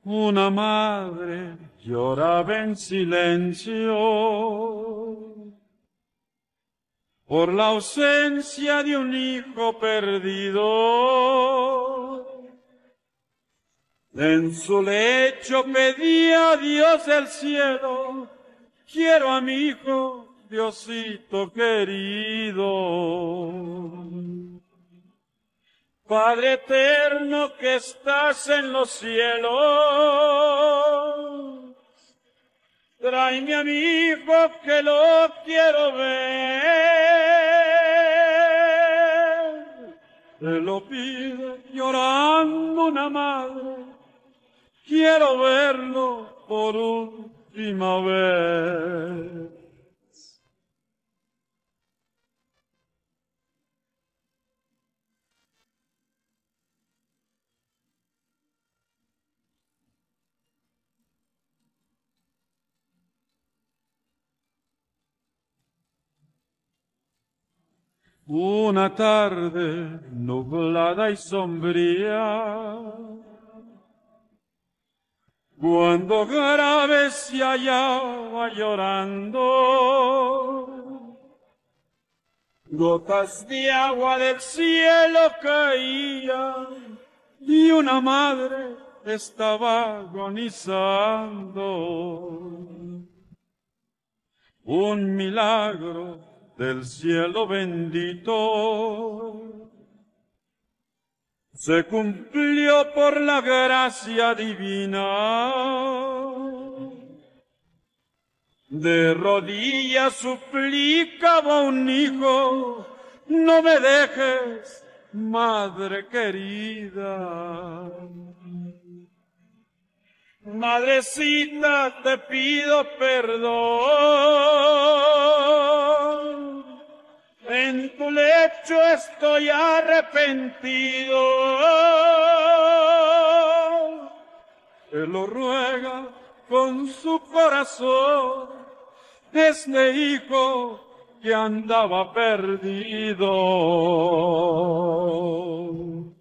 Una madre lloraba en silencio por la ausencia de un hijo perdido. En su lecho pedía a Dios del cielo: quiero a mi hijo, Diosito querido. Padre eterno que estás en los cielos, tráeme a mi hijo que lo quiero ver. Te lo pide llorando una madre, quiero verlo por última vez. Una tarde nublada y sombría, cuando grave se hallaba llorando, gotas de agua del cielo caían y una madre estaba agonizando. Un milagro del cielo bendito se cumplió por la gracia divina. De rodillas suplicaba un hijo: no me dejes, madre querida. Madrecita, te pido perdón, en tu lecho estoy arrepentido. Él lo ruega con su corazón, este hijo que andaba perdido.